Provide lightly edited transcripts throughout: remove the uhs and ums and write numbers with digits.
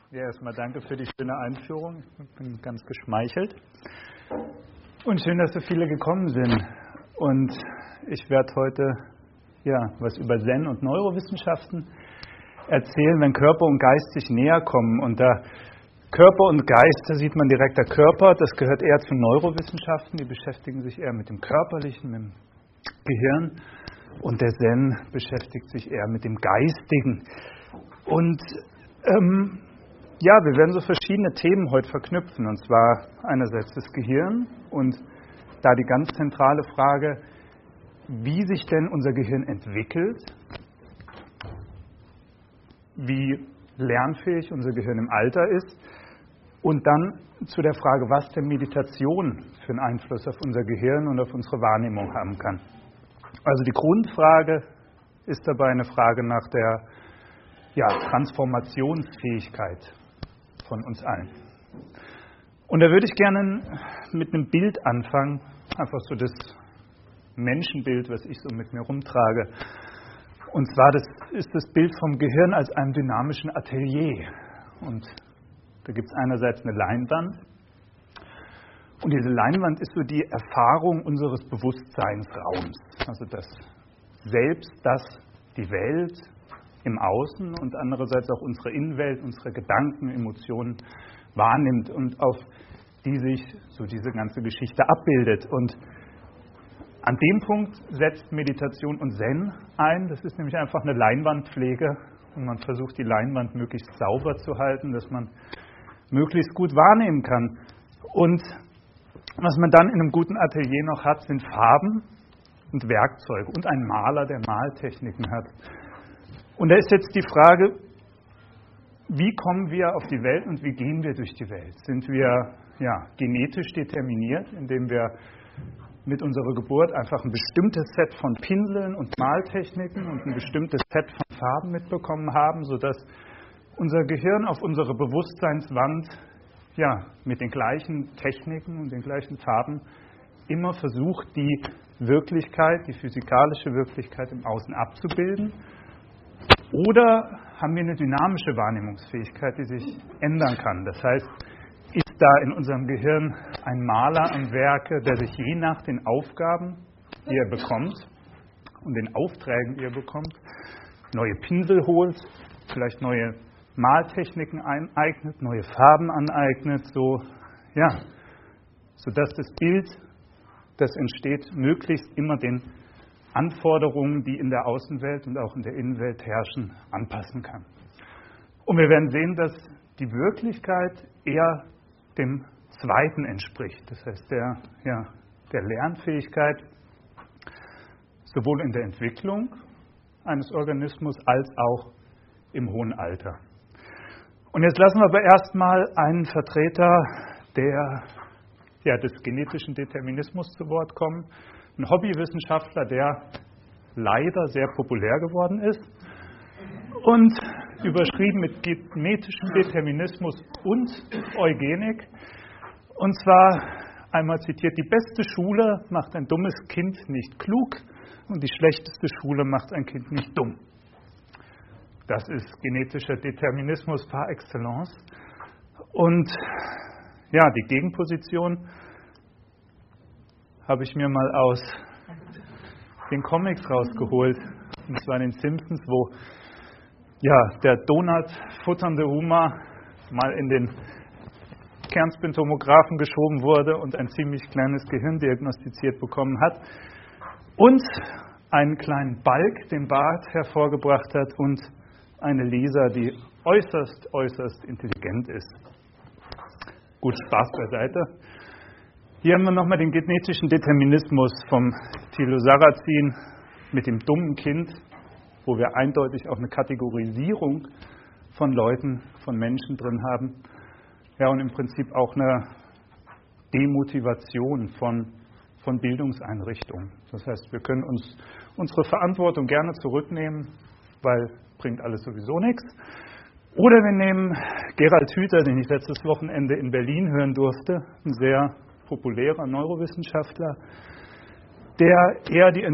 Ja, erstmal danke für die schöne Einführung. Ich bin ganz geschmeichelt. Und schön, dass so viele gekommen sind. Und ich werde heute was über Zen und Neurowissenschaften erzählen, wenn Körper und Geist sich näher kommen. Und da Körper und Geist, da sieht man direkt der Körper, das gehört eher zu Neurowissenschaften. Die beschäftigen sich eher mit dem Körperlichen, mit dem Gehirn. Und der Zen beschäftigt sich eher mit dem Geistigen. Und wir werden so verschiedene Themen heute verknüpfen. Und zwar einerseits das Gehirn und da die ganz zentrale Frage, wie sich denn unser Gehirn entwickelt, wie lernfähig unser Gehirn im Alter ist und dann zu der Frage, was denn Meditation für einen Einfluss auf unser Gehirn und auf unsere Wahrnehmung haben kann. Also die Grundfrage ist dabei eine Frage nach der Transformationsfähigkeit von uns allen. Und da würde ich gerne mit einem Bild anfangen, einfach so das Menschenbild, was ich so mit mir rumtrage. Und zwar das ist das Bild vom Gehirn als einem dynamischen Atelier. Und da gibt es einerseits eine Leinwand. Und diese Leinwand ist so die Erfahrung unseres Bewusstseinsraums. Also das Selbst, das die Welt im Außen und andererseits auch unsere Innenwelt, unsere Gedanken, Emotionen wahrnimmt und auf die sich so diese ganze Geschichte abbildet. Und an dem Punkt setzt Meditation und Zen ein. Das ist nämlich einfach eine Leinwandpflege und man versucht, die Leinwand möglichst sauber zu halten, dass man möglichst gut wahrnehmen kann. Und was man dann in einem guten Atelier noch hat, sind Farben und Werkzeuge und ein Maler, der Maltechniken hat. Und da ist jetzt die Frage, wie kommen wir auf die Welt und wie gehen wir durch die Welt? Sind wir genetisch determiniert, indem wir mit unserer Geburt einfach ein bestimmtes Set von Pinseln und Maltechniken und ein bestimmtes Set von Farben mitbekommen haben, sodass unser Gehirn auf unserer Bewusstseinswand mit den gleichen Techniken und den gleichen Farben immer versucht, die Wirklichkeit, die physikalische Wirklichkeit im Außen abzubilden? Oder haben wir eine dynamische Wahrnehmungsfähigkeit, die sich ändern kann? Das heißt, ist da in unserem Gehirn ein Maler am Werke, der sich je nach den Aufgaben, die er bekommt und den Aufträgen, die er bekommt, neue Pinsel holt, vielleicht neue Maltechniken aneignet, neue Farben aneignet, sodass das Bild, das entsteht, möglichst immer den Anforderungen, die in der Außenwelt und auch in der Innenwelt herrschen, anpassen kann. Und wir werden sehen, dass die Wirklichkeit eher dem Zweiten entspricht. Das heißt, der Lernfähigkeit sowohl in der Entwicklung eines Organismus als auch im hohen Alter. Und jetzt lassen wir aber erstmal einen Vertreter des genetischen Determinismus zu Wort kommen. Ein Hobbywissenschaftler, der leider sehr populär geworden ist und überschrieben mit genetischem Determinismus und Eugenik. Und zwar einmal zitiert, die beste Schule macht ein dummes Kind nicht klug und die schlechteste Schule macht ein Kind nicht dumm. Das ist genetischer Determinismus par excellence. Und die Gegenposition habe ich mir mal aus den Comics rausgeholt, und zwar in den Simpsons, wo der Donut futternde Homer mal in den Kernspintomographen geschoben wurde und ein ziemlich kleines Gehirn diagnostiziert bekommen hat und einen kleinen Balk, den Bart, hervorgebracht hat und eine Lisa, die äußerst, äußerst intelligent ist. Gut, Spaß beiseite. Hier haben wir nochmal den genetischen Determinismus vom Thilo Sarrazin mit dem dummen Kind, wo wir eindeutig auch eine Kategorisierung von Leuten, von Menschen drin haben. Und im Prinzip auch eine Demotivation von Bildungseinrichtungen. Das heißt, wir können uns unsere Verantwortung gerne zurücknehmen, weil bringt alles sowieso nichts. Oder wir nehmen Gerald Hüther, den ich letztes Wochenende in Berlin hören durfte, ein sehr populärer Neurowissenschaftler, der eher die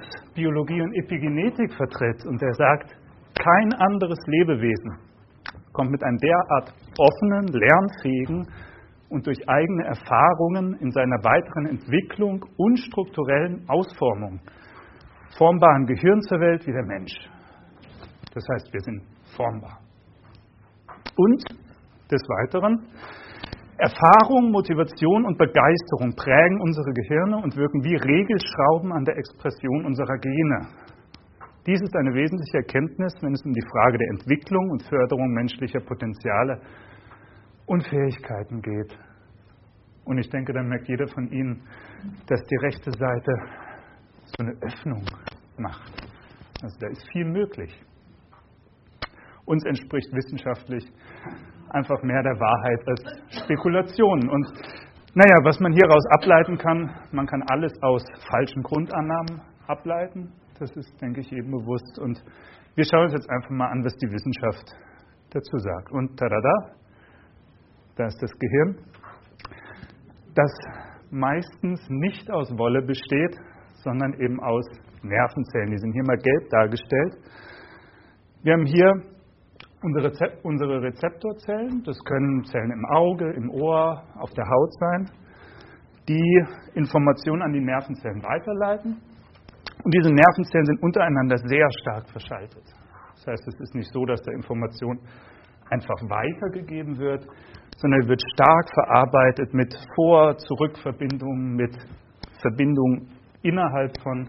Entwicklungsbiologie und Epigenetik vertritt und der sagt, kein anderes Lebewesen kommt mit einem derart offenen, lernfähigen und durch eigene Erfahrungen in seiner weiteren Entwicklung und strukturellen Ausformung formbaren Gehirn zur Welt wie der Mensch. Das heißt, wir sind formbar. Und des Weiteren, Erfahrung, Motivation und Begeisterung prägen unsere Gehirne und wirken wie Regelschrauben an der Expression unserer Gene. Dies ist eine wesentliche Erkenntnis, wenn es um die Frage der Entwicklung und Förderung menschlicher Potenziale und Fähigkeiten geht. Und ich denke, dann merkt jeder von Ihnen, dass die rechte Seite so eine Öffnung macht. Also da ist viel möglich. Uns entspricht wissenschaftlich einfach mehr der Wahrheit als Spekulationen. Und naja, was man hieraus ableiten kann, man kann alles aus falschen Grundannahmen ableiten. Das ist, denke ich, eben bewusst. Und wir schauen uns jetzt einfach mal an, was die Wissenschaft dazu sagt. Und tada, da ist das Gehirn, das meistens nicht aus Wolle besteht, sondern eben aus Nervenzellen. Die sind hier mal gelb dargestellt. Wir haben hier unsere Rezeptorzellen, das können Zellen im Auge, im Ohr, auf der Haut sein, die Informationen an die Nervenzellen weiterleiten. Und diese Nervenzellen sind untereinander sehr stark verschaltet. Das heißt, es ist nicht so, dass da Information einfach weitergegeben wird, sondern wird stark verarbeitet mit Vor-Zurück-Verbindungen, mit Verbindungen innerhalb von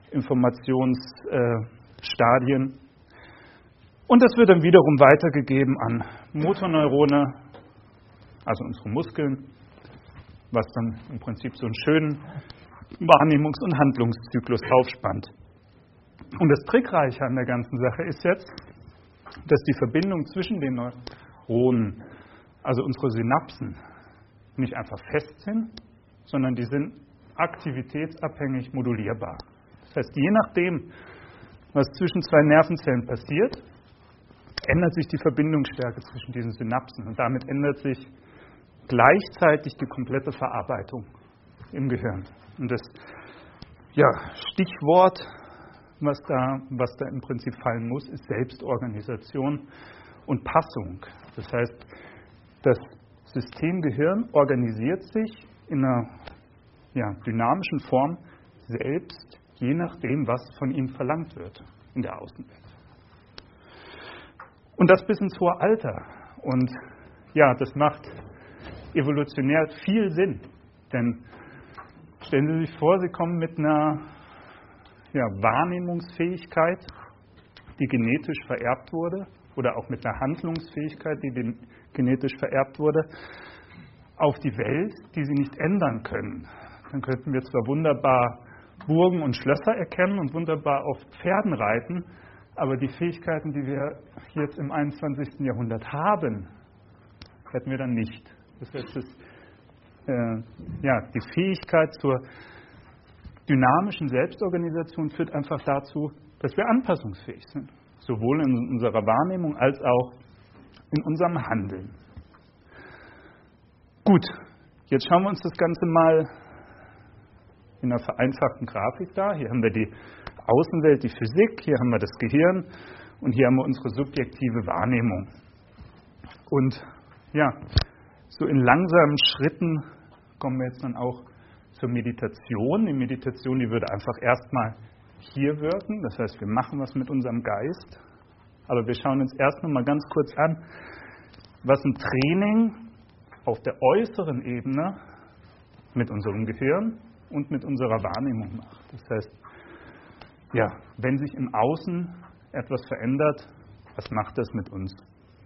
Informationsstadien. Und das wird dann wiederum weitergegeben an Motorneurone, also unsere Muskeln, was dann im Prinzip so einen schönen Wahrnehmungs- und Handlungszyklus aufspannt. Und das Trickreiche an der ganzen Sache ist jetzt, dass die Verbindung zwischen den Neuronen, also unsere Synapsen, nicht einfach fest sind, sondern die sind aktivitätsabhängig modulierbar. Das heißt, je nachdem, was zwischen zwei Nervenzellen passiert, ändert sich die Verbindungsstärke zwischen diesen Synapsen und damit ändert sich gleichzeitig die komplette Verarbeitung im Gehirn. Und das Stichwort, was da im Prinzip fallen muss, ist Selbstorganisation und Passung. Das heißt, das System Gehirn organisiert sich in einer dynamischen Form selbst, je nachdem, was von ihm verlangt wird in der Außenwelt. Und das bis ins hohe Alter. Und ja, das macht evolutionär viel Sinn. Denn stellen Sie sich vor, Sie kommen mit einer Wahrnehmungsfähigkeit, die genetisch vererbt wurde, oder auch mit einer Handlungsfähigkeit, die genetisch vererbt wurde, auf die Welt, die Sie nicht ändern können. Dann könnten wir zwar wunderbar Burgen und Schlösser erkennen und wunderbar auf Pferden reiten, aber die Fähigkeiten, die wir jetzt im 21. Jahrhundert haben, hätten wir dann nicht. Das heißt, die Fähigkeit zur dynamischen Selbstorganisation führt einfach dazu, dass wir anpassungsfähig sind. Sowohl in unserer Wahrnehmung als auch in unserem Handeln. Gut, jetzt schauen wir uns das Ganze mal in einer vereinfachten Grafik da. Hier haben wir die Außenwelt, die Physik, hier haben wir das Gehirn und hier haben wir unsere subjektive Wahrnehmung. Und so in langsamen Schritten kommen wir jetzt dann auch zur Meditation. Die Meditation, die würde einfach erstmal hier wirken, das heißt, wir machen was mit unserem Geist, aber wir schauen uns erst noch mal ganz kurz an, was ein Training auf der äußeren Ebene mit unserem Gehirn und mit unserer Wahrnehmung macht. Das heißt, wenn sich im Außen etwas verändert, was macht das mit uns?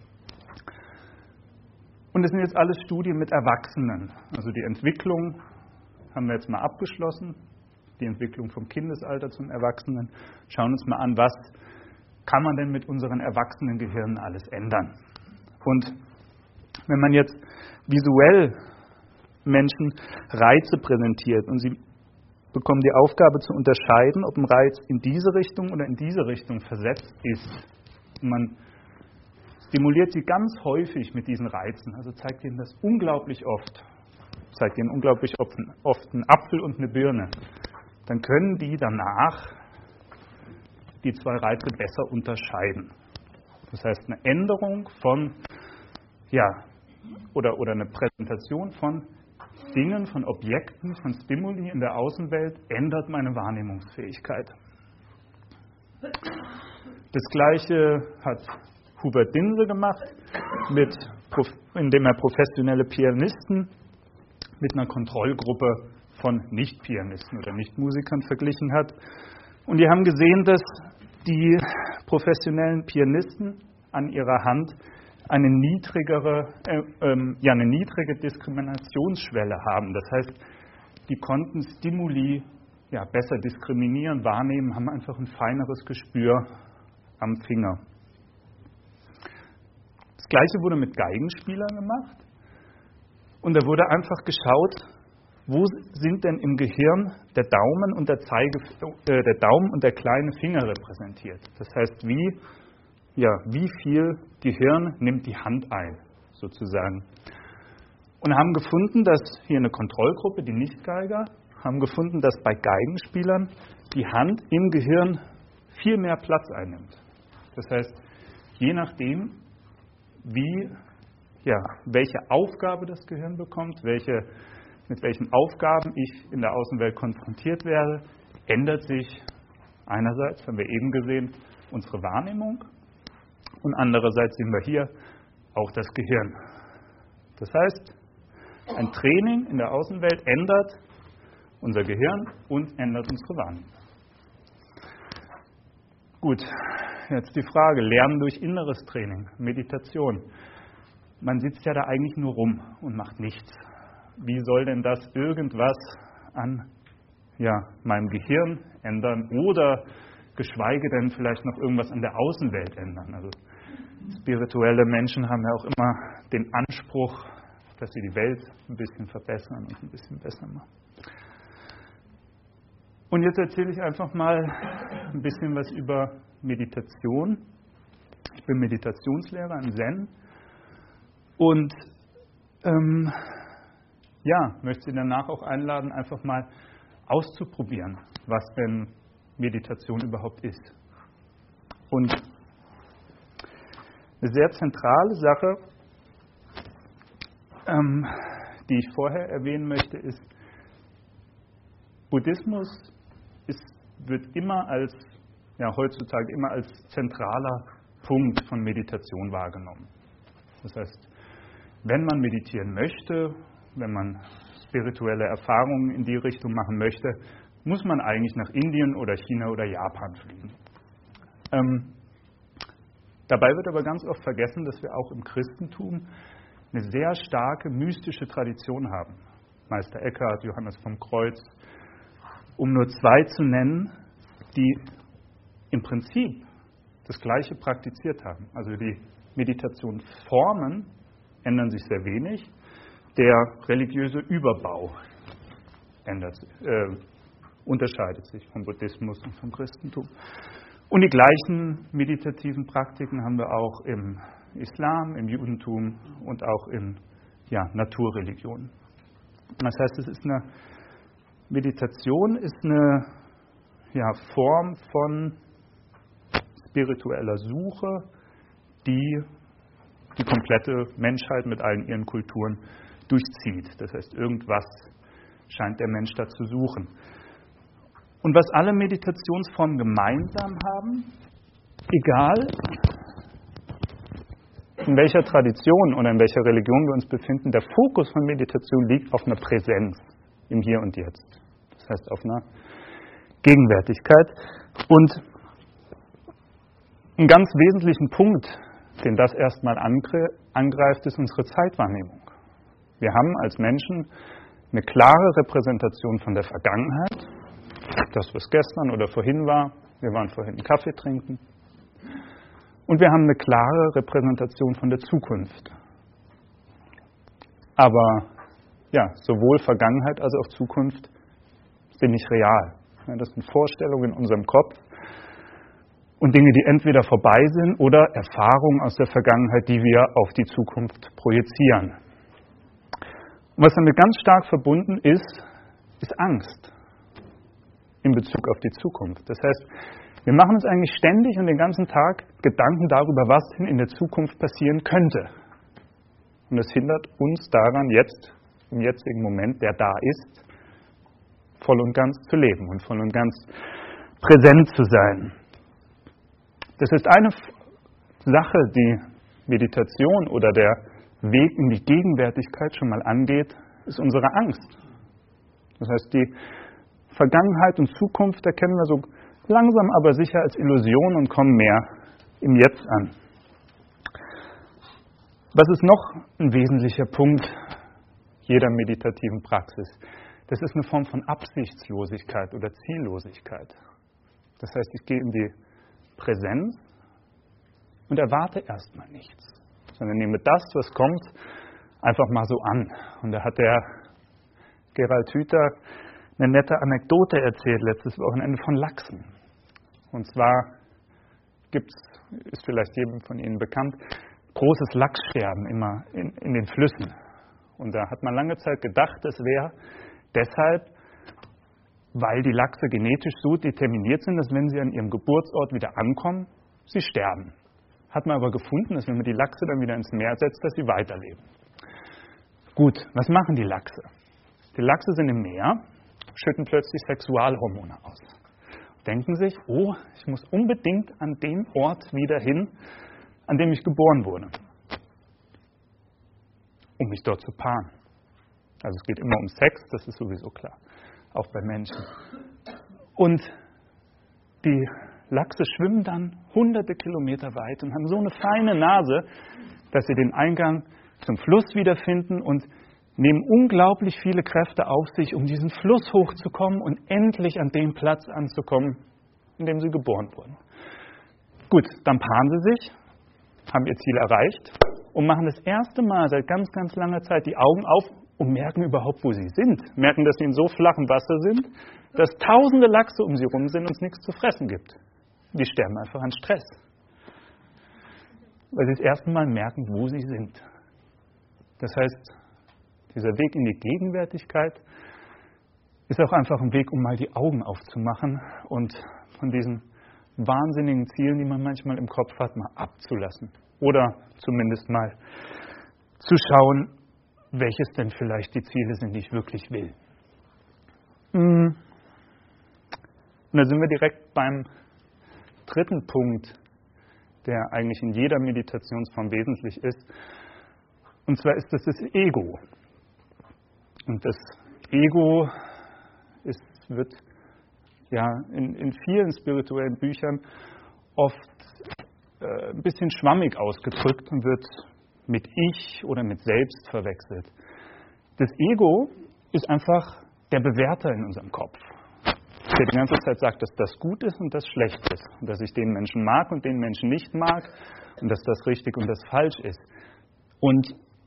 Und das sind jetzt alles Studien mit Erwachsenen. Also die Entwicklung haben wir jetzt mal abgeschlossen, die Entwicklung vom Kindesalter zum Erwachsenen. Schauen uns mal an, was kann man denn mit unseren Erwachsenengehirnen alles ändern? Und wenn man jetzt visuell Menschen Reize präsentiert und sie bekommen die Aufgabe zu unterscheiden, ob ein Reiz in diese Richtung oder in diese Richtung versetzt ist. Und man stimuliert sie ganz häufig mit diesen Reizen, also zeigt ihnen das unglaublich oft. Zeigt ihnen unglaublich oft einen Apfel und eine Birne. Dann können die danach die zwei Reize besser unterscheiden. Das heißt, eine Änderung von, oder eine Präsentation von Dingen, von Objekten, von Stimuli in der Außenwelt ändert meine Wahrnehmungsfähigkeit. Das Gleiche hat Hubert Dinse gemacht, indem er professionelle Pianisten mit einer Kontrollgruppe von Nicht-Pianisten oder Nicht-Musikern verglichen hat. Und die haben gesehen, dass die professionellen Pianisten an ihrer Hand eine niedrige Diskriminationsschwelle haben. Das heißt, die konnten Stimuli besser diskriminieren, wahrnehmen, haben einfach ein feineres Gespür am Finger. Das Gleiche wurde mit Geigenspielern gemacht. Und da wurde einfach geschaut, wo sind denn im Gehirn der Daumen und der Daumen und der kleine Finger repräsentiert. Das heißt, wie viel Gehirn nimmt die Hand ein, sozusagen. Und haben gefunden, dass hier eine Kontrollgruppe, die Nicht-Geiger, haben gefunden, dass bei Geigenspielern die Hand im Gehirn viel mehr Platz einnimmt. Das heißt, je nachdem, welche Aufgabe das Gehirn bekommt, mit welchen Aufgaben ich in der Außenwelt konfrontiert werde, ändert sich einerseits, haben wir eben gesehen, unsere Wahrnehmung und andererseits sehen wir hier auch das Gehirn. Das heißt, ein Training in der Außenwelt ändert unser Gehirn und ändert unsere Wahrnehmung. Gut, jetzt die Frage, Lernen durch inneres Training, Meditation. Man sitzt ja da eigentlich nur rum und macht nichts. Wie soll denn das irgendwas an meinem Gehirn ändern oder geschweige denn vielleicht noch irgendwas an der Außenwelt ändern? Also spirituelle Menschen haben ja auch immer den Anspruch, dass sie die Welt ein bisschen verbessern und ein bisschen besser machen. Und jetzt erzähle ich einfach mal ein bisschen was über Meditation. Ich bin Meditationslehrer im Zen und möchte Sie danach auch einladen, einfach mal auszuprobieren, was denn Meditation überhaupt ist. Und eine sehr zentrale Sache, die ich vorher erwähnen möchte, ist, Buddhismus wird heutzutage immer als zentraler Punkt von Meditation wahrgenommen. Das heißt, wenn man meditieren möchte, wenn man spirituelle Erfahrungen in die Richtung machen möchte, muss man eigentlich nach Indien oder China oder Japan fliegen. Dabei wird aber ganz oft vergessen, dass wir auch im Christentum eine sehr starke mystische Tradition haben. Meister Eckhart, Johannes vom Kreuz, um nur zwei zu nennen, die im Prinzip das Gleiche praktiziert haben. Also die Meditationsformen ändern sich sehr wenig. Der religiöse Überbau unterscheidet sich vom Buddhismus und vom Christentum. Und die gleichen meditativen Praktiken haben wir auch im Islam, im Judentum und auch in Naturreligionen. Das heißt, Meditation ist eine Form von spiritueller Suche, die die komplette Menschheit mit allen ihren Kulturen durchzieht. Das heißt, irgendwas scheint der Mensch da zu suchen. Und was alle Meditationsformen gemeinsam haben, egal in welcher Tradition oder in welcher Religion wir uns befinden, der Fokus von Meditation liegt auf einer Präsenz im Hier und Jetzt. Das heißt, auf einer Gegenwärtigkeit. Und einen ganz wesentlichen Punkt, den das erstmal angreift, ist unsere Zeitwahrnehmung. Wir haben als Menschen eine klare Repräsentation von der Vergangenheit, das, was gestern oder vorhin war. Wir waren vorhin einen Kaffee trinken. Und wir haben eine klare Repräsentation von der Zukunft. Aber sowohl Vergangenheit als auch Zukunft sind nicht real. Das sind Vorstellungen in unserem Kopf und Dinge, die entweder vorbei sind oder Erfahrungen aus der Vergangenheit, die wir auf die Zukunft projizieren. Und was damit ganz stark verbunden ist Angst in Bezug auf die Zukunft. Das heißt, Wir machen uns eigentlich ständig und den ganzen Tag Gedanken darüber, was denn in der Zukunft passieren könnte. Und das hindert uns daran, jetzt, im jetzigen Moment, der da ist, voll und ganz zu leben und voll und ganz präsent zu sein. Das ist eine Sache, die Meditation oder der Weg in die Gegenwärtigkeit schon mal angeht, ist unsere Angst. Das heißt, die Vergangenheit und Zukunft erkennen wir so langsam aber sicher als Illusion und kommen mehr im Jetzt an. Was ist noch ein wesentlicher Punkt jeder meditativen Praxis? Das ist eine Form von Absichtslosigkeit oder Ziellosigkeit. Das heißt, ich gehe in die Präsenz und erwarte erstmal nichts, sondern nehme das, was kommt, einfach mal so an. Und da hat der Gerald Hüther eine nette Anekdote erzählt letztes Wochenende von Lachsen. Und zwar ist vielleicht jedem von Ihnen bekannt, großes Lachssterben immer in den Flüssen. Und da hat man lange Zeit gedacht, das wäre deshalb, weil die Lachse genetisch so determiniert sind, dass wenn sie an ihrem Geburtsort wieder ankommen, sie sterben. Hat man aber gefunden, dass wenn man die Lachse dann wieder ins Meer setzt, dass sie weiterleben. Gut, was machen die Lachse? Die Lachse sind im Meer, schütten plötzlich Sexualhormone aus. Denken sich, oh, ich muss unbedingt an den Ort wieder hin, an dem ich geboren wurde, um mich dort zu paaren. Also es geht immer um Sex, das ist sowieso klar, auch bei Menschen. Und die Lachse schwimmen dann hunderte Kilometer weit und haben so eine feine Nase, dass sie den Eingang zum Fluss wiederfinden und nehmen unglaublich viele Kräfte auf sich, um diesen Fluss hochzukommen und endlich an dem Platz anzukommen, in dem sie geboren wurden. Gut, dann paaren sie sich, haben ihr Ziel erreicht und machen das erste Mal seit ganz, ganz langer Zeit die Augen auf und merken überhaupt, wo sie sind. Merken, dass sie in so flachem Wasser sind, dass tausende Lachse um sie rum sind und es nichts zu fressen gibt. Die sterben einfach an Stress. Weil sie das erste Mal merken, wo sie sind. Das heißt, dieser Weg in die Gegenwärtigkeit ist auch einfach ein Weg, um mal die Augen aufzumachen und von diesen wahnsinnigen Zielen, die man manchmal im Kopf hat, mal abzulassen. Oder zumindest mal zu schauen, welches denn vielleicht die Ziele sind, die ich wirklich will. Und da sind wir direkt beim dritten Punkt, der eigentlich in jeder Meditationsform wesentlich ist. Und zwar ist das Ego. Und das Ego wird ja in vielen spirituellen Büchern oft ein bisschen schwammig ausgedrückt und wird mit Ich oder mit Selbst verwechselt. Das Ego ist einfach der Bewerter in unserem Kopf, der die ganze Zeit sagt, dass das gut ist und das schlecht ist. Und dass ich den Menschen mag und den Menschen nicht mag und dass das richtig und das falsch ist. Und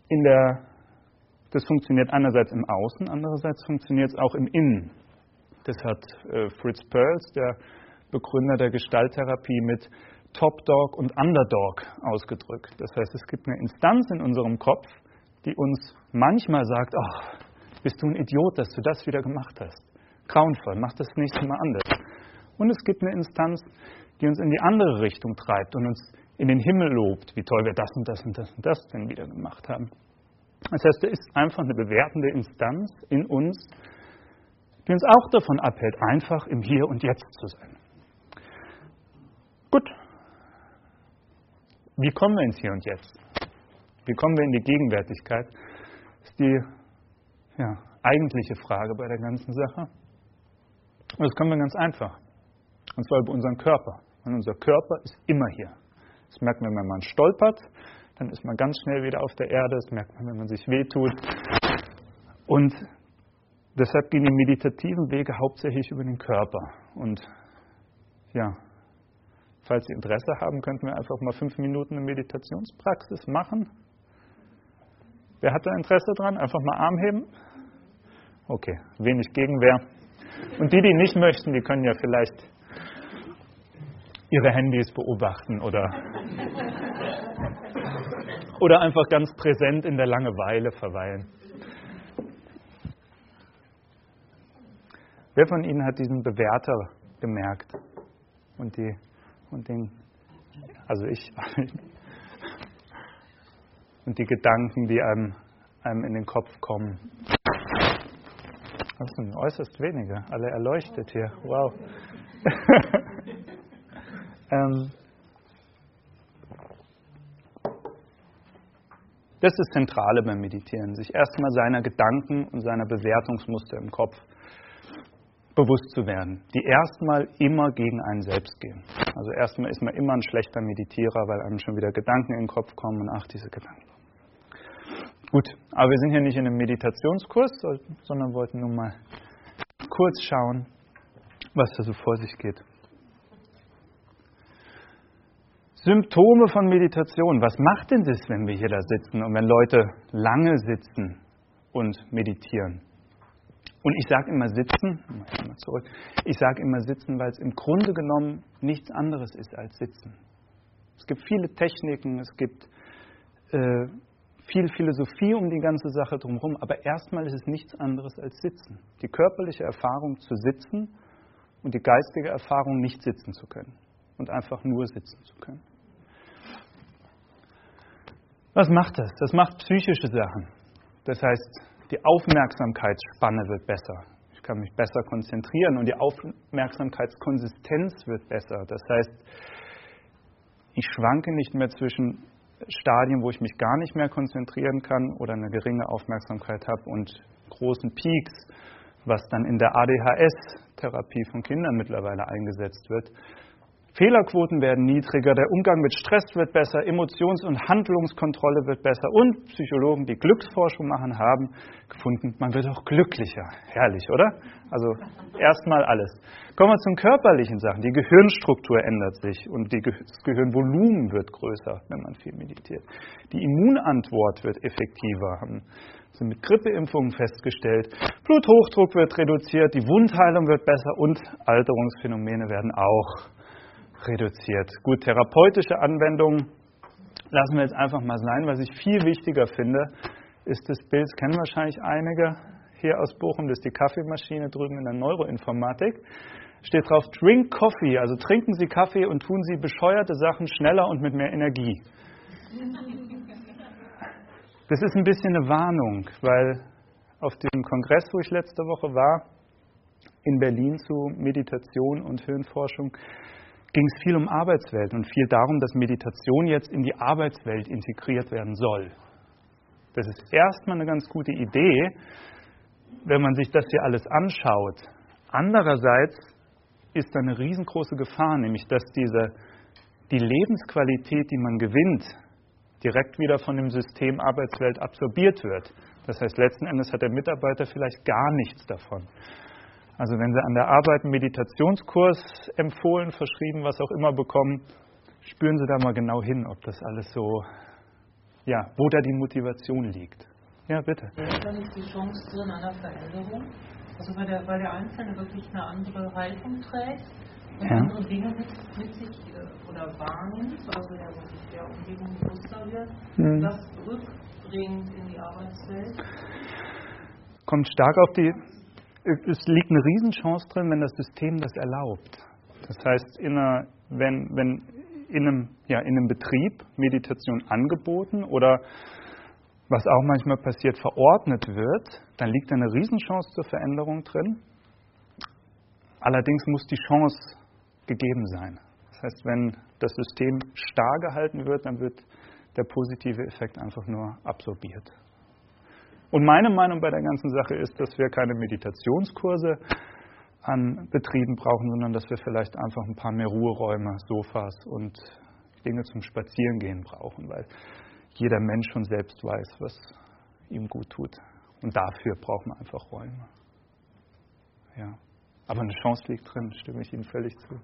das funktioniert einerseits im Außen, andererseits funktioniert es auch im Innen. Das hat Fritz Perls, der Begründer der Gestalttherapie, mit Top Dog und Underdog ausgedrückt. Das heißt, es gibt eine Instanz in unserem Kopf, die uns manchmal sagt, ach, bist du ein Idiot, dass du das wieder gemacht hast. Grauenvoll, mach das nächste Mal anders. Und es gibt eine Instanz, die uns in die andere Richtung treibt und uns in den Himmel lobt, wie toll wir das und das und das und das denn wieder gemacht haben. Das heißt, da ist einfach eine bewertende Instanz in uns, die uns auch davon abhält, einfach im Hier und Jetzt zu sein. Gut. Wie kommen wir ins Hier und Jetzt? Wie kommen wir in die Gegenwärtigkeit? Das ist die eigentliche Frage bei der ganzen Sache. Und das können wir ganz einfach. Und zwar über unseren Körper. Und unser Körper ist immer hier. Das merkt man, wenn man stolpert, dann ist man ganz schnell wieder auf der Erde. Das merkt man, wenn man sich wehtut. Und deshalb gehen die meditativen Wege hauptsächlich über den Körper. Und falls Sie Interesse haben, könnten wir einfach mal 5 Minuten eine Meditationspraxis machen. Wer hat da Interesse dran? Einfach mal Arm heben. Okay, wenig Gegenwehr. Und die nicht möchten, die können ja vielleicht ihre Handys beobachten oder einfach ganz präsent in der Langeweile verweilen. Wer von Ihnen hat diesen Bewerter gemerkt? und die Gedanken, die einem in den Kopf kommen. Das sind äußerst wenige, alle erleuchtet hier. Wow. Das ist das Zentrale beim Meditieren, sich erstmal seiner Gedanken und seiner Bewertungsmuster im Kopf bewusst zu werden, die erstmal immer gegen einen selbst gehen. Also erstmal ist man immer ein schlechter Meditierer, weil einem schon wieder Gedanken in den Kopf kommen und ach, diese Gedanken. Gut, aber wir sind hier nicht in einem Meditationskurs, sondern wollten nun mal kurz schauen, was da so vor sich geht. Symptome von Meditation. Was macht denn das, wenn wir hier da sitzen und wenn Leute lange sitzen und meditieren? Und ich sage immer sitzen, ich sage immer sitzen, weil es im Grunde genommen nichts anderes ist als sitzen. Es gibt viele Techniken, es gibt viel Philosophie um die ganze Sache drumherum, aber erstmal ist es nichts anderes als sitzen. Die körperliche Erfahrung zu sitzen und die geistige Erfahrung nicht sitzen zu können und einfach nur sitzen zu können. Was macht das? Das macht psychische Sachen. Das heißt, die Aufmerksamkeitsspanne wird besser. Ich kann mich besser konzentrieren und die Aufmerksamkeitskonsistenz wird besser. Das heißt, ich schwanke nicht mehr zwischen Stadien, wo ich mich gar nicht mehr konzentrieren kann oder eine geringe Aufmerksamkeit habe und großen Peaks, was dann in der ADHS-Therapie von Kindern mittlerweile eingesetzt wird. Fehlerquoten werden niedriger, der Umgang mit Stress wird besser, Emotions- und Handlungskontrolle wird besser und Psychologen, die Glücksforschung machen, haben gefunden, man wird auch glücklicher. Herrlich, oder? Also erstmal alles. Kommen wir zum körperlichen Sachen. Die Gehirnstruktur ändert sich und das Gehirnvolumen wird größer, wenn man viel meditiert. Die Immunantwort wird effektiver, haben sie mit Grippeimpfungen festgestellt. Bluthochdruck wird reduziert, die Wundheilung wird besser und Alterungsphänomene werden auch reduziert. Gut, therapeutische Anwendungen lassen wir jetzt einfach mal sein. Was ich viel wichtiger finde, ist das Bild, das kennen wahrscheinlich einige hier aus Bochum, das ist die Kaffeemaschine drüben in der Neuroinformatik. Steht drauf, drink coffee, also trinken Sie Kaffee und tun Sie bescheuerte Sachen schneller und mit mehr Energie. Das ist ein bisschen eine Warnung, weil auf dem Kongress, wo ich letzte Woche war, in Berlin zu Meditation und Hirnforschung, ging es viel um Arbeitswelt und viel darum, dass Meditation jetzt in die Arbeitswelt integriert werden soll. Das ist erstmal eine ganz gute Idee, wenn man sich das hier alles anschaut. Andererseits ist da eine riesengroße Gefahr, nämlich dass die Lebensqualität, die man gewinnt, direkt wieder von dem System Arbeitswelt absorbiert wird. Das heißt, letzten Endes hat der Mitarbeiter vielleicht gar nichts davon. Also wenn Sie an der Arbeit einen Meditationskurs empfohlen, verschrieben, was auch immer bekommen, spüren Sie da mal genau hin, ob das alles so, ja, wo da die Motivation liegt. Ja, bitte. Ist da nicht die Chance drin einer Veränderung? Also weil der Einzelne wirklich eine andere Haltung trägt und andere Dinge mit sich oder wahrnimmt, also der wirklich der Umgebung bewusster wird, das rückbringt in die Arbeitswelt? Kommt stark auf es liegt eine Riesenchance drin, wenn das System das erlaubt. Das heißt, wenn in einem Betrieb Meditation angeboten oder was auch manchmal passiert, verordnet wird, dann liegt da eine Riesenchance zur Veränderung drin. Allerdings muss die Chance gegeben sein. Das heißt, wenn das System starr gehalten wird, dann wird der positive Effekt einfach nur absorbiert. Und meine Meinung bei der ganzen Sache ist, dass wir keine Meditationskurse an Betrieben brauchen, sondern dass wir vielleicht einfach ein paar mehr Ruheräume, Sofas und Dinge zum Spazierengehen brauchen, weil jeder Mensch schon selbst weiß, was ihm gut tut. Und dafür braucht man einfach Räume. Ja. Aber eine Chance liegt drin, stimme ich Ihnen völlig zu.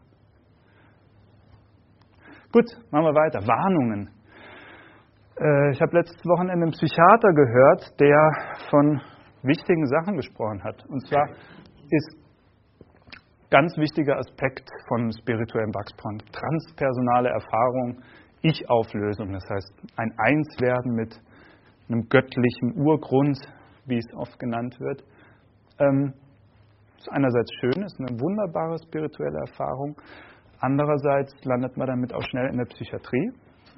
Gut, machen wir weiter. Warnungen. Ich habe letztes Wochenende einen Psychiater gehört, der von wichtigen Sachen gesprochen hat. Und zwar ist ganz wichtiger Aspekt von spirituellem Wachstum transpersonale Erfahrung, Ich-Auflösung. Das heißt, ein Einswerden mit einem göttlichen Urgrund, wie es oft genannt wird. Ist einerseits schön, ist eine wunderbare spirituelle Erfahrung. Andererseits landet man damit auch schnell in der Psychiatrie.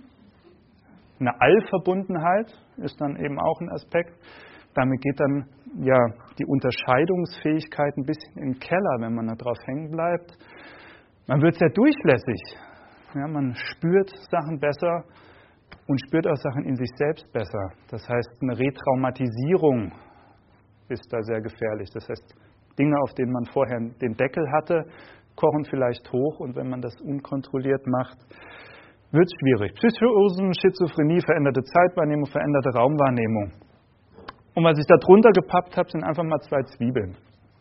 Eine Allverbundenheit ist dann eben auch ein Aspekt. Damit geht dann ja die Unterscheidungsfähigkeit ein bisschen in den Keller, wenn man da drauf hängen bleibt. Man wird sehr durchlässig. Ja, man spürt Sachen besser und spürt auch Sachen in sich selbst besser. Das heißt, eine Retraumatisierung ist da sehr gefährlich. Das heißt, Dinge, auf denen man vorher den Deckel hatte, kochen vielleicht hoch, und wenn man das unkontrolliert macht, wird es schwierig. Psychosen, Schizophrenie, veränderte Zeitwahrnehmung, veränderte Raumwahrnehmung. Und was ich da drunter gepappt habe, sind einfach mal 2 Zwiebeln.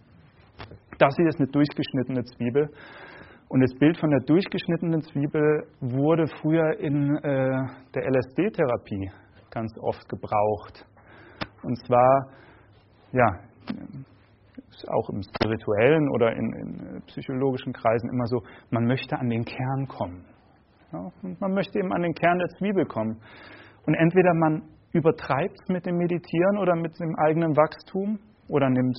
Das hier ist eine durchgeschnittene Zwiebel. Und das Bild von der durchgeschnittenen Zwiebel wurde früher in der LSD-Therapie ganz oft gebraucht. Und zwar, ja, ist auch im spirituellen oder in psychologischen Kreisen immer so, man möchte an den Kern kommen. Ja, und man möchte eben an den Kern der Zwiebel kommen. Und entweder man übertreibt es mit dem Meditieren oder mit dem eigenen Wachstum oder nimmt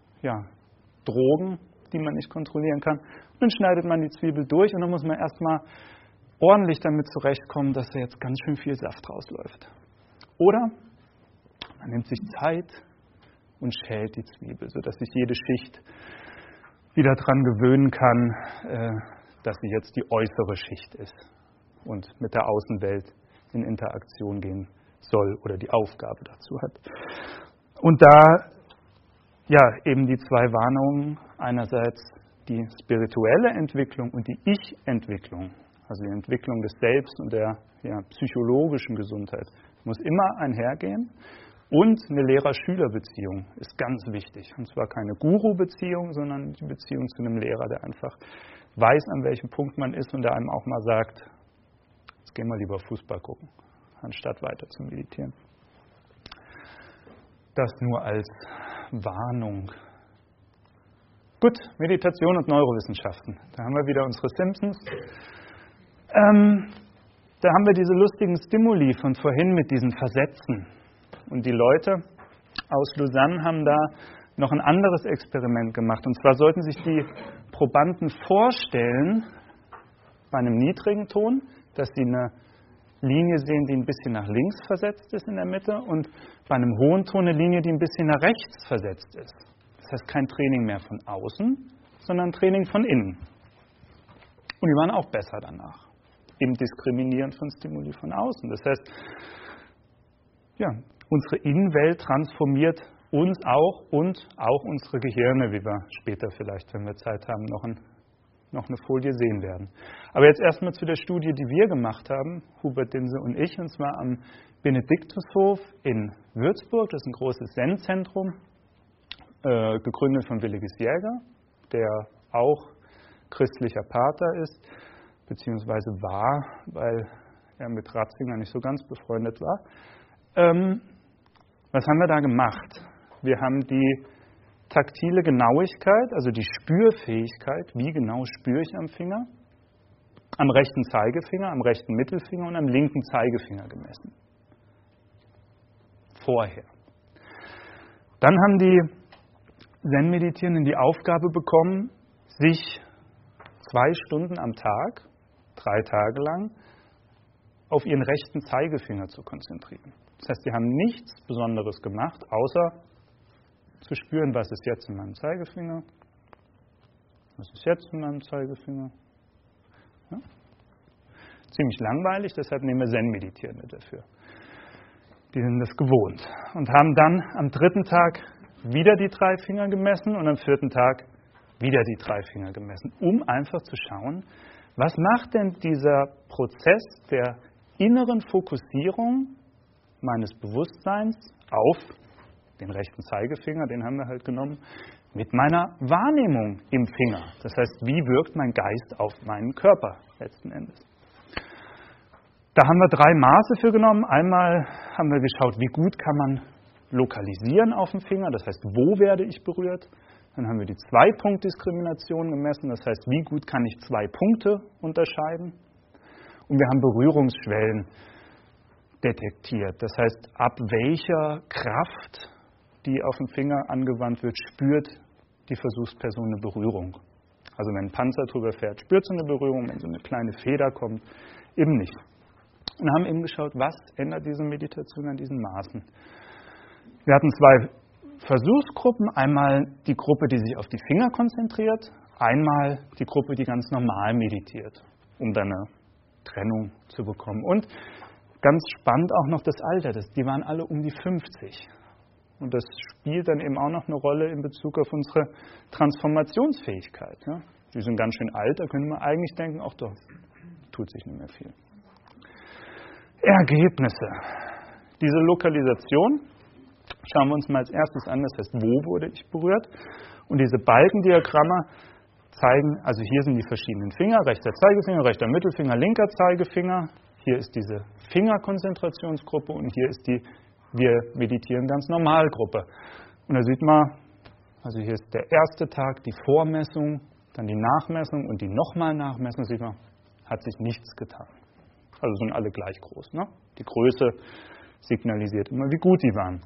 Drogen, die man nicht kontrollieren kann. Und dann schneidet man die Zwiebel durch, und dann muss man erstmal ordentlich damit zurechtkommen, dass da jetzt ganz schön viel Saft rausläuft. Oder man nimmt sich Zeit und schält die Zwiebel, sodass sich jede Schicht wieder daran gewöhnen kann, dass sie jetzt die äußere Schicht ist und mit der Außenwelt in Interaktion gehen soll oder die Aufgabe dazu hat. Und da eben die 2 Warnungen, einerseits die spirituelle Entwicklung und die Ich-Entwicklung, also die Entwicklung des Selbst und der psychologischen Gesundheit, muss immer einhergehen. Und eine Lehrer-Schüler-Beziehung ist ganz wichtig. Und zwar keine Guru-Beziehung, sondern die Beziehung zu einem Lehrer, der einfach weiß, an welchem Punkt man ist und der einem auch mal sagt, jetzt gehen wir lieber Fußball gucken, anstatt weiter zu meditieren. Das nur als Warnung. Gut, Meditation und Neurowissenschaften. Da haben wir wieder unsere Simpsons. Da haben wir diese lustigen Stimuli von vorhin mit diesen Versätzen. Und die Leute aus Lausanne haben da noch ein anderes Experiment gemacht. Und zwar sollten sich die Probanden vorstellen, bei einem niedrigen Ton, dass sie eine Linie sehen, die ein bisschen nach links versetzt ist in der Mitte, und bei einem hohen Ton eine Linie, die ein bisschen nach rechts versetzt ist. Das heißt, kein Training mehr von außen, sondern Training von innen. Und die waren auch besser danach, im Diskriminieren von Stimuli von außen. Das heißt, unsere Innenwelt transformiert uns auch und auch unsere Gehirne, wie wir später vielleicht, wenn wir Zeit haben, noch eine Folie sehen werden. Aber jetzt erstmal zu der Studie, die wir gemacht haben, Hubert Dinse und ich, und zwar am Benediktushof in Würzburg. Das ist ein großes Zen-Zentrum, gegründet von Willigis Jäger, der auch christlicher Pater ist, beziehungsweise war, weil er mit Ratzinger nicht so ganz befreundet war. Was haben wir da gemacht? Wir haben die taktile Genauigkeit, also die Spürfähigkeit, wie genau spüre ich am Finger, am rechten Zeigefinger, am rechten Mittelfinger und am linken Zeigefinger gemessen. Vorher. Dann haben die Zen-Meditierenden die Aufgabe bekommen, sich 2 Stunden am Tag, 3 Tage lang, auf ihren rechten Zeigefinger zu konzentrieren. Das heißt, sie haben nichts Besonderes gemacht, außer zu spüren, was ist jetzt in meinem Zeigefinger, was ist jetzt in meinem Zeigefinger. Ja? Ziemlich langweilig, deshalb nehmen wir Zen-Meditierende dafür. Die sind das gewohnt und haben dann am 3. Tag wieder die 3 Finger gemessen und am 4. Tag wieder die 3 Finger gemessen, um einfach zu schauen, was macht denn dieser Prozess der inneren Fokussierung meines Bewusstseins auf den rechten Zeigefinger, den haben wir halt genommen, mit meiner Wahrnehmung im Finger. Das heißt, wie wirkt mein Geist auf meinen Körper letzten Endes. Da haben wir 3 Maße für genommen. Einmal haben wir geschaut, wie gut kann man lokalisieren auf dem Finger, das heißt, wo werde ich berührt. Dann haben wir die 2-Punkt-Diskrimination gemessen, das heißt, wie gut kann ich 2 Punkte unterscheiden. Und wir haben Berührungsschwellen detektiert. Das heißt, ab welcher Kraft, die auf dem Finger angewandt wird, spürt die Versuchsperson eine Berührung. Also wenn ein Panzer drüber fährt, spürt so eine Berührung, wenn so eine kleine Feder kommt, eben nicht. Und haben eben geschaut, was ändert diese Meditation an diesen Maßen. Wir hatten 2 Versuchsgruppen, einmal die Gruppe, die sich auf die Finger konzentriert, einmal die Gruppe, die ganz normal meditiert, um dann eine Trennung zu bekommen. Und ganz spannend auch noch das Alter, die waren alle um die 50. Und das spielt dann eben auch noch eine Rolle in Bezug auf unsere Transformationsfähigkeit. Ja. Die sind ganz schön alt, da könnte man eigentlich denken, ach doch, tut sich nicht mehr viel. Ergebnisse. Diese Lokalisation schauen wir uns mal als erstes an, das heißt, wo wurde ich berührt? Und diese Balkendiagramme zeigen, also hier sind die verschiedenen Finger, rechter Zeigefinger, rechter Mittelfinger, linker Zeigefinger. Hier ist diese Fingerkonzentrationsgruppe und hier ist die Wir meditieren ganz normal Gruppe. Und da sieht man, also hier ist der erste Tag, die Vormessung, dann die Nachmessung und die nochmal Nachmessung, sieht man, hat sich nichts getan. Also sind alle gleich groß. Ne? Die Größe signalisiert immer, wie gut die waren.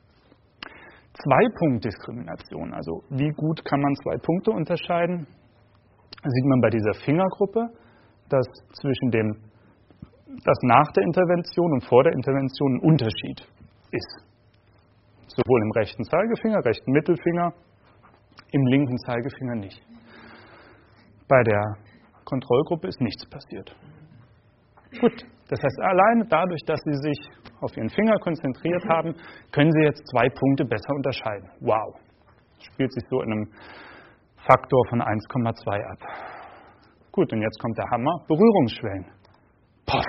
2-Punkt-Diskrimination, also wie gut kann man 2 Punkte unterscheiden, sieht man bei dieser Fingergruppe, dass zwischen dass nach der Intervention und vor der Intervention ein Unterschied ist. Sowohl im rechten Zeigefinger, rechten Mittelfinger, im linken Zeigefinger nicht. Bei der Kontrollgruppe ist nichts passiert. Gut, das heißt, alleine dadurch, dass Sie sich auf Ihren Finger konzentriert haben, können Sie jetzt 2 Punkte besser unterscheiden. Wow, das spielt sich so in einem Faktor von 1,2 ab. Gut, und jetzt kommt der Hammer, Berührungsschwellen. Poff!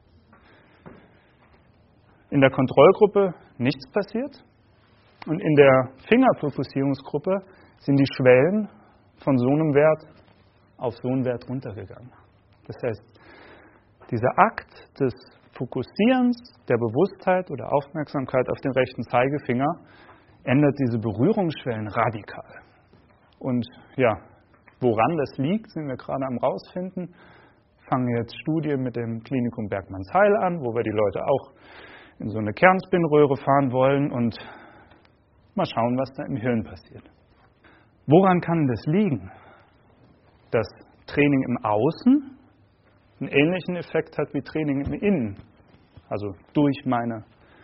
In der Kontrollgruppe nichts passiert und in der Fingerfokussierungsgruppe sind die Schwellen von so einem Wert auf so einen Wert runtergegangen. Das heißt, dieser Akt des Fokussierens der Bewusstheit oder Aufmerksamkeit auf den rechten Zeigefinger ändert diese Berührungsschwellen radikal. Und ja, woran das liegt, sind wir gerade am rausfinden. Fangen jetzt Studien mit dem Klinikum Bergmannsheil an, wo wir die Leute auch in so eine Kernspinröhre fahren wollen und mal schauen, was da im Hirn passiert. Woran kann das liegen? Dass Training im Außen einen ähnlichen Effekt hat wie Training im Innen. Also durch meine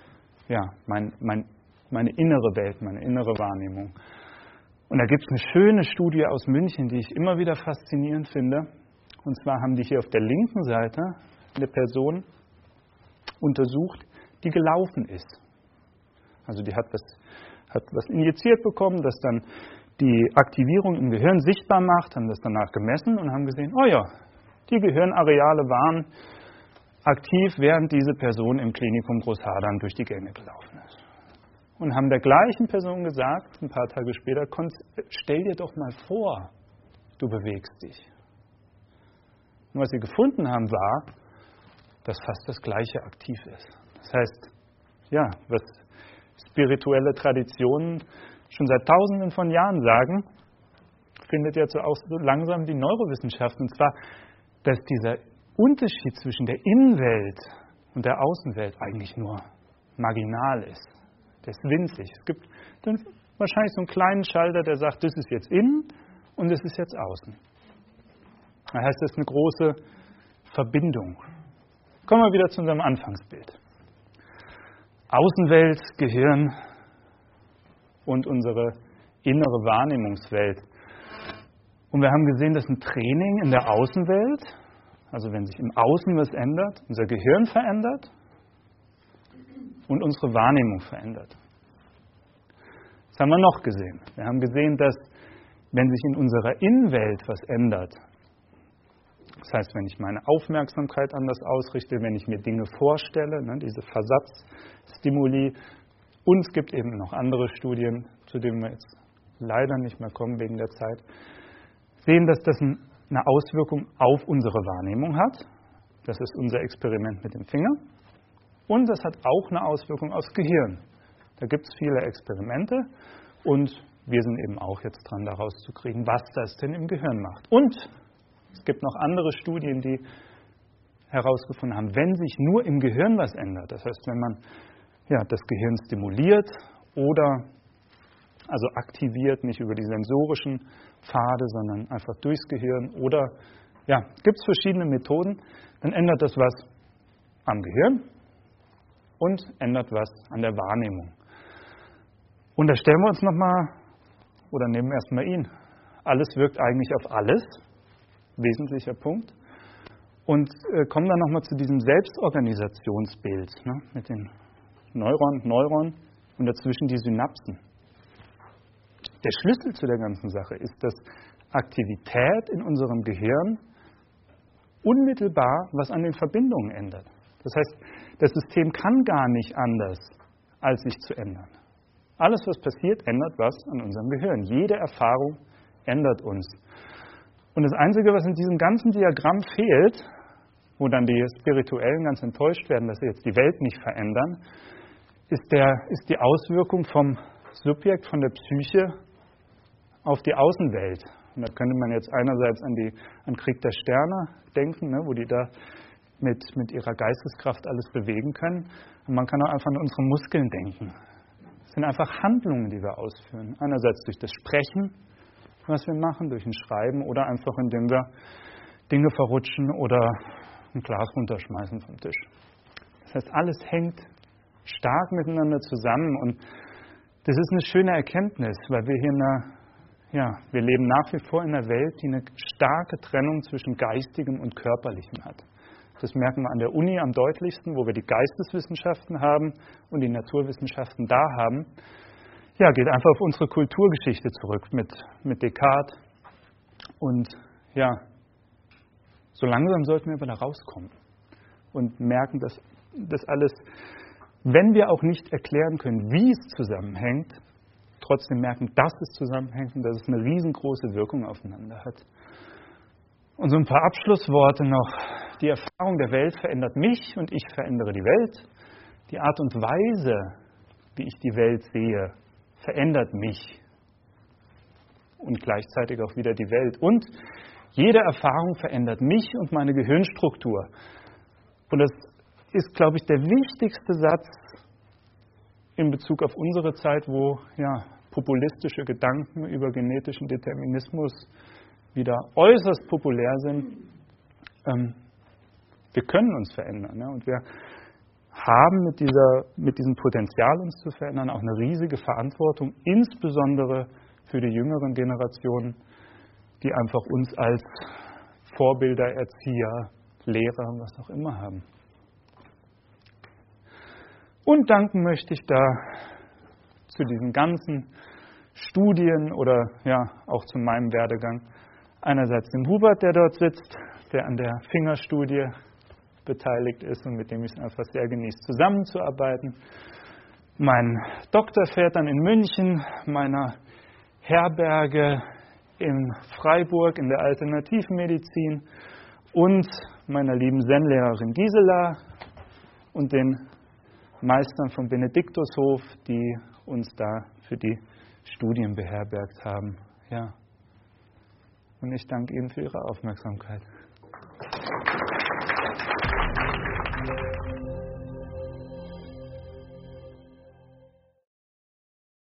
innere Welt, meine innere Wahrnehmung. Und da gibt es eine schöne Studie aus München, die ich immer wieder faszinierend finde. Und zwar haben die hier auf der linken Seite eine Person untersucht, die gelaufen ist. Also die hat was injiziert bekommen, das dann die Aktivierung im Gehirn sichtbar macht, haben das danach gemessen und haben gesehen, oh ja, die Gehirnareale waren aktiv, während diese Person im Klinikum Großhadern durch die Gänge gelaufen ist. Und haben der gleichen Person gesagt, ein paar Tage später, stell dir doch mal vor, du bewegst dich. Und was sie gefunden haben, war, dass fast das Gleiche aktiv ist. Das heißt, ja, was spirituelle Traditionen schon seit Tausenden von Jahren sagen, findet jetzt auch so langsam die Neurowissenschaft. Und zwar, dass dieser Unterschied zwischen der Innenwelt und der Außenwelt eigentlich nur marginal ist. Der ist winzig. Es gibt dann wahrscheinlich so einen kleinen Schalter, der sagt, das ist jetzt innen und das ist jetzt außen. Das heißt, das ist eine große Verbindung. Kommen wir wieder zu unserem Anfangsbild. Außenwelt, Gehirn und unsere innere Wahrnehmungswelt. Und wir haben gesehen, dass ein Training in der Außenwelt, also wenn sich im Außen was ändert, unser Gehirn verändert und unsere Wahrnehmung verändert. Das haben wir noch gesehen. Wir haben gesehen, dass wenn sich in unserer Innenwelt was ändert, das heißt, wenn ich meine Aufmerksamkeit anders ausrichte, wenn ich mir Dinge vorstelle, diese Versatzstimuli, und es gibt eben noch andere Studien, zu denen wir jetzt leider nicht mehr kommen wegen der Zeit, sehen, dass das eine Auswirkung auf unsere Wahrnehmung hat. Das ist unser Experiment mit dem Finger. Und das hat auch eine Auswirkung aufs Gehirn. Da gibt es viele Experimente und wir sind eben auch jetzt dran, da rauszukriegen, was das denn im Gehirn macht. Und es gibt noch andere Studien, die herausgefunden haben, wenn sich nur im Gehirn was ändert, das heißt, wenn man das Gehirn stimuliert oder also aktiviert, nicht über die sensorischen Pfade, sondern einfach durchs Gehirn. Oder ja, gibt es verschiedene Methoden, dann ändert das was am Gehirn und ändert was an der Wahrnehmung. Und da stellen wir uns nochmal, oder nehmen wir erstmal ihn. Alles wirkt eigentlich auf alles, wesentlicher Punkt. Und kommen dann nochmal zu diesem Selbstorganisationsbild, ne, mit den Neuronen und dazwischen die Synapsen. Der Schlüssel zu der ganzen Sache ist, dass Aktivität in unserem Gehirn unmittelbar was an den Verbindungen ändert. Das heißt, das System kann gar nicht anders, als sich zu ändern. Alles, was passiert, ändert was an unserem Gehirn. Jede Erfahrung ändert uns. Und das Einzige, was in diesem ganzen Diagramm fehlt, wo dann die Spirituellen ganz enttäuscht werden, dass sie jetzt die Welt nicht verändern, ist die Auswirkung vom Subjekt, von der Psyche auf die Außenwelt. Und da könnte man jetzt einerseits an Krieg der Sterne denken, ne, wo die da mit ihrer Geisteskraft alles bewegen können. Und man kann auch einfach an unsere Muskeln denken. Es sind einfach Handlungen, die wir ausführen. Einerseits durch das Sprechen, was wir machen, durch ein Schreiben oder einfach indem wir Dinge verrutschen oder ein Glas runterschmeißen vom Tisch. Das heißt, alles hängt stark miteinander zusammen und das ist eine schöne Erkenntnis, weil wir leben nach wie vor in einer Welt, die eine starke Trennung zwischen Geistigem und Körperlichem hat. Das merken wir an der Uni am deutlichsten, wo wir die Geisteswissenschaften haben und die Naturwissenschaften da haben. Ja, geht einfach auf unsere Kulturgeschichte zurück mit Descartes. Und ja, so langsam sollten wir aber da rauskommen und merken, dass das alles, wenn wir auch nicht erklären können, wie es zusammenhängt, trotzdem merken, dass es zusammenhängt und dass es eine riesengroße Wirkung aufeinander hat. Und so ein paar Abschlussworte noch. Die Erfahrung der Welt verändert mich und ich verändere die Welt. Die Art und Weise, wie ich die Welt sehe, verändert mich und gleichzeitig auch wieder die Welt. Und jede Erfahrung verändert mich und meine Gehirnstruktur. Und das ist, glaube ich, der wichtigste Satz in Bezug auf unsere Zeit, wo populistische Gedanken über genetischen Determinismus wieder äußerst populär sind. Wir können uns verändern, ja, und wir haben mit diesem Potenzial, uns zu verändern, auch eine riesige Verantwortung, insbesondere für die jüngeren Generationen, die einfach uns als Vorbilder, Erzieher, Lehrer, was auch immer haben. Und danken möchte ich da zu diesen ganzen Studien oder auch zu meinem Werdegang einerseits dem Hubert, der dort sitzt, der an der Fingerstudie beteiligt ist und mit dem ich es einfach sehr genieße, zusammenzuarbeiten. Mein Doktorvätern in München, meiner Herberge in Freiburg in der Alternativmedizin und meiner lieben Zen-Lehrerin Gisela und den Meistern vom Benediktushof, die uns da für die Studien beherbergt haben. Ja. Und ich danke Ihnen für Ihre Aufmerksamkeit.